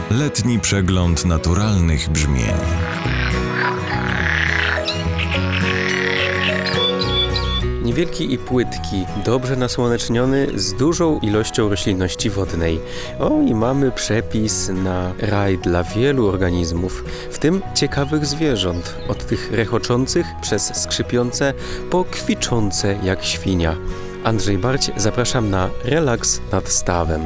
Letni przegląd naturalnych brzmień. Niewielki i płytki, dobrze nasłoneczniony, z dużą ilością roślinności wodnej. O, i mamy przepis na raj dla wielu organizmów, w tym ciekawych zwierząt, od tych rechoczących przez skrzypiące po kwiczące jak świnia. Andrzej Barć, zapraszam na relaks nad stawem.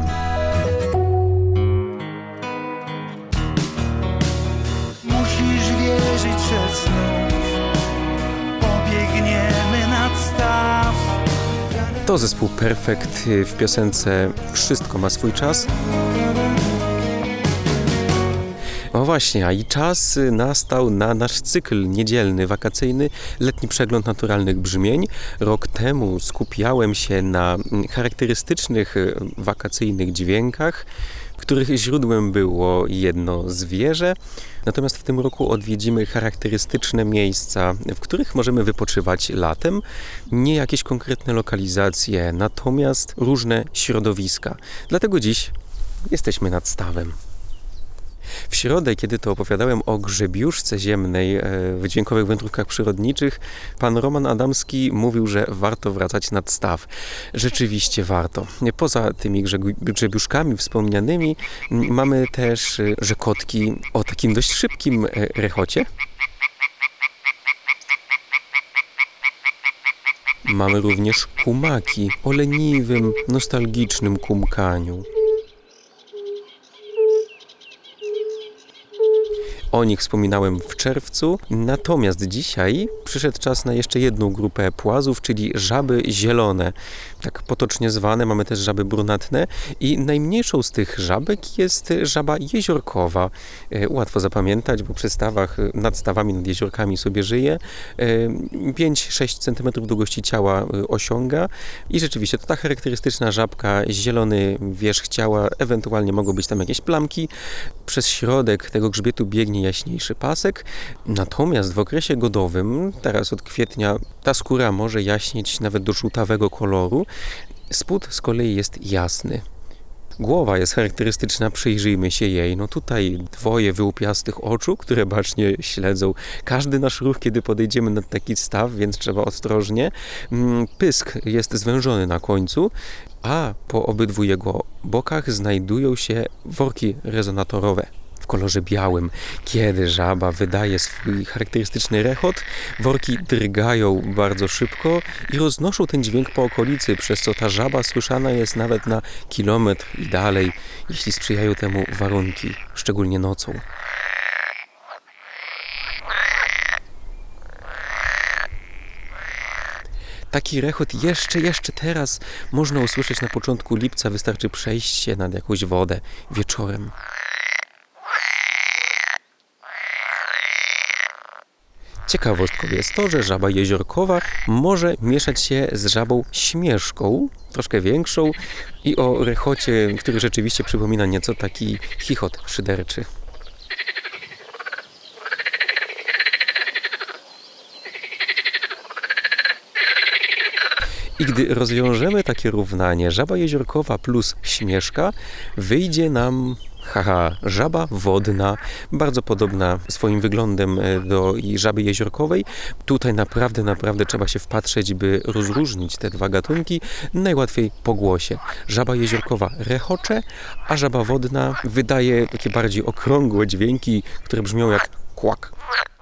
Musisz wierzyć, że znów pobiegniemy nad staw. To zespół Perfekt w piosence Wszystko ma swój czas. No właśnie, a i czas nastał na nasz cykl niedzielny, wakacyjny, letni przegląd naturalnych brzmień. Rok temu skupiałem się na charakterystycznych wakacyjnych dźwiękach, których źródłem było jedno zwierzę. Natomiast w tym roku odwiedzimy charakterystyczne miejsca, w których możemy wypoczywać latem. Nie jakieś konkretne lokalizacje, natomiast różne środowiska. Dlatego dziś jesteśmy nad stawem. W środę, kiedy to opowiadałem o grzebiuszce ziemnej w dźwiękowych wędrówkach przyrodniczych, pan Roman Adamski mówił, że warto wracać nad staw. Rzeczywiście warto. Poza tymi grzebiuszkami wspomnianymi mamy też rzekotki o takim dość szybkim rechocie. Mamy również kumaki o leniwym, nostalgicznym kumkaniu. O nich wspominałem w czerwcu, natomiast dzisiaj przyszedł czas na jeszcze jedną grupę płazów, czyli żaby zielone, tak potocznie zwane, mamy też żaby brunatne i najmniejszą z tych żabek jest żaba jeziorkowa. Łatwo zapamiętać, bo przy stawach, nad stawami, nad jeziorkami sobie żyje. 5-6 cm długości ciała osiąga i rzeczywiście to ta charakterystyczna żabka, zielony wierzch ciała, ewentualnie mogą być tam jakieś plamki. Przez środek tego grzbietu biegnie jaśniejszy pasek, natomiast w okresie godowym, teraz od kwietnia, ta skóra może jaśnieć nawet do żółtawego koloru. Spód z kolei jest jasny. Głowa jest charakterystyczna, przyjrzyjmy się jej. No tutaj dwoje wyłupiastych oczu, które bacznie śledzą każdy nasz ruch, kiedy podejdziemy nad taki staw, więc trzeba ostrożnie. Pysk jest zwężony na końcu, a po obydwu jego bokach znajdują się worki rezonatorowe w kolorze białym. Kiedy żaba wydaje swój charakterystyczny rechot, worki drgają bardzo szybko i roznoszą ten dźwięk po okolicy, przez co ta żaba słyszana jest nawet na kilometr i dalej, jeśli sprzyjają temu warunki, szczególnie nocą. Taki rechot jeszcze teraz można usłyszeć na początku lipca, wystarczy przejść się nad jakąś wodę wieczorem. Ciekawostką jest to, że żaba jeziorkowa może mieszać się z żabą śmieszką, troszkę większą i o rechocie, który rzeczywiście przypomina nieco taki chichot szyderczy. I gdy rozwiążemy takie równanie żaba jeziorkowa plus śmieszka, wyjdzie nam żaba wodna, bardzo podobna swoim wyglądem do żaby jeziorkowej. Tutaj naprawdę trzeba się wpatrzeć, by rozróżnić te dwa gatunki. Najłatwiej po głosie. Żaba jeziorkowa rechocze, a żaba wodna wydaje takie bardziej okrągłe dźwięki, które brzmią jak kłak.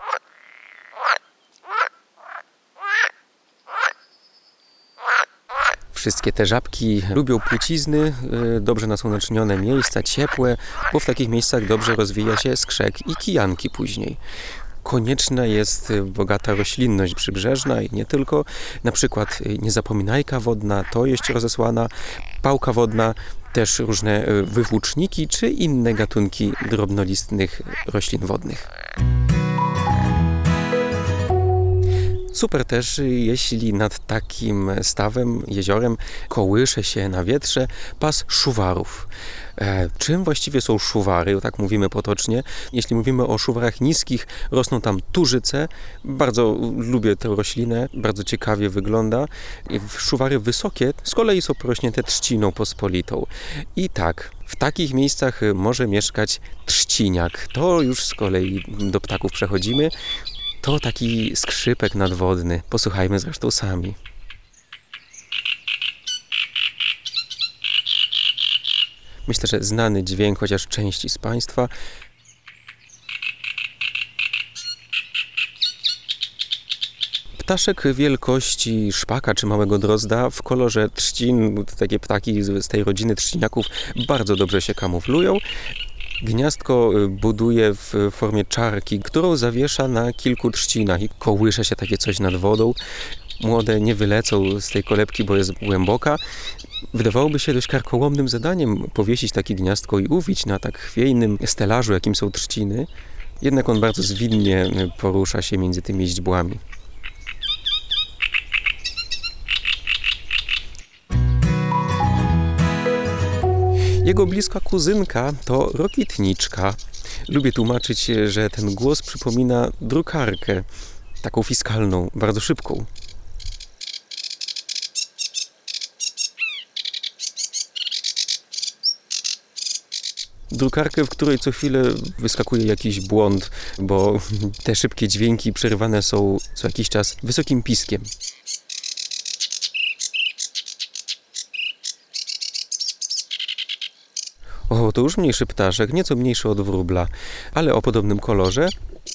Wszystkie te żabki lubią płcizny, dobrze nasłonecznione miejsca, ciepłe, bo w takich miejscach dobrze rozwija się skrzek i kijanki później. Konieczna jest bogata roślinność przybrzeżna i nie tylko. Na przykład niezapominajka wodna, tojeść rozesłana, pałka wodna, też różne wywłóczniki czy inne gatunki drobnolistnych roślin wodnych. Super też, jeśli nad takim stawem, jeziorem kołysze się na wietrze pas szuwarów. Czym właściwie są szuwary? Tak mówimy potocznie. Jeśli mówimy o szuwarach niskich, rosną tam turzyce. Bardzo lubię tę roślinę, bardzo ciekawie wygląda. Szuwary wysokie z kolei są porośnięte trzciną pospolitą. I tak, w takich miejscach może mieszkać trzciniak. To już z kolei do ptaków przechodzimy. To taki skrzypek nadwodny. Posłuchajmy zresztą sami. Myślę, że znany dźwięk, chociaż części z Państwa. Ptaszek wielkości szpaka czy małego drozda w kolorze trzcin, takie ptaki z tej rodziny trzciniaków bardzo dobrze się kamuflują. Gniazdko buduje w formie czarki, którą zawiesza na kilku trzcinach i kołysze się takie coś nad wodą. Młode nie wylecą z tej kolebki, bo jest głęboka. Wydawałoby się dość karkołomnym zadaniem powiesić takie gniazdko i uwić na tak chwiejnym stelażu, jakim są trzciny. Jednak on bardzo zwinnie porusza się między tymi źdźbłami. Jego bliska kuzynka to rokitniczka. Lubię tłumaczyć, że ten głos przypomina drukarkę, taką fiskalną, bardzo szybką. Drukarkę, w której co chwilę wyskakuje jakiś błąd, bo te szybkie dźwięki przerywane są co jakiś czas wysokim piskiem. O, to już mniejszy ptaszek, nieco mniejszy od wróbla, ale o podobnym kolorze.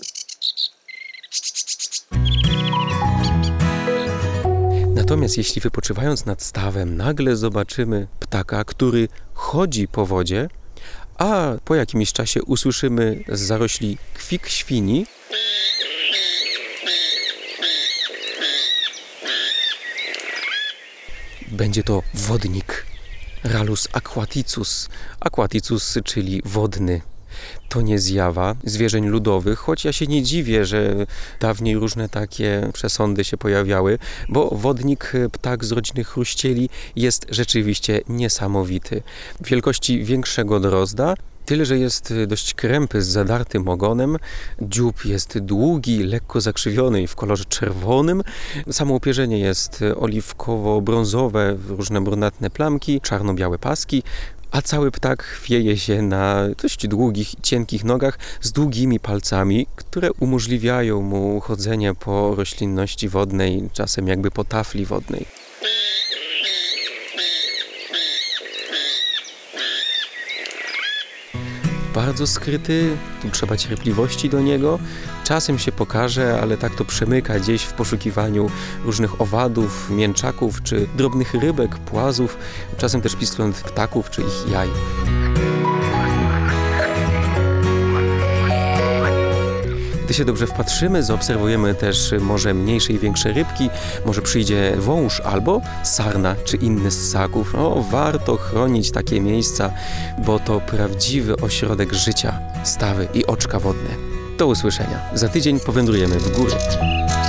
Natomiast jeśli wypoczywając nad stawem nagle zobaczymy ptaka, który chodzi po wodzie, a po jakimś czasie usłyszymy z zarośli kwik świni, będzie to wodnik. Rallus aquaticus. Aquaticus, czyli wodny. To nie zjawa zwierzeń ludowych, choć ja się nie dziwię, że dawniej różne takie przesądy się pojawiały, bo wodnik, ptak z rodziny chruścieli, jest rzeczywiście niesamowity. Wielkości większego drozda, tyle że jest dość krępy z zadartym ogonem. Dziób jest długi, lekko zakrzywiony i w kolorze czerwonym. Samo upierzenie jest oliwkowo-brązowe, różne brunatne plamki, czarno-białe paski, a cały ptak chwieje się na dość długich, cienkich nogach z długimi palcami, które umożliwiają mu chodzenie po roślinności wodnej, czasem jakby po tafli wodnej. Bardzo skryty, tu trzeba cierpliwości do niego. Czasem się pokaże, ale tak to przemyka gdzieś w poszukiwaniu różnych owadów, mięczaków czy drobnych rybek, płazów, czasem też piskląt ptaków czy ich jaj. Gdy się dobrze wpatrzymy, zaobserwujemy też może mniejsze i większe rybki, może przyjdzie wąż albo sarna czy inny z ssaków. Warto chronić takie miejsca, bo to prawdziwy ośrodek życia, stawy i oczka wodne. Do usłyszenia. Za tydzień powędrujemy w góry.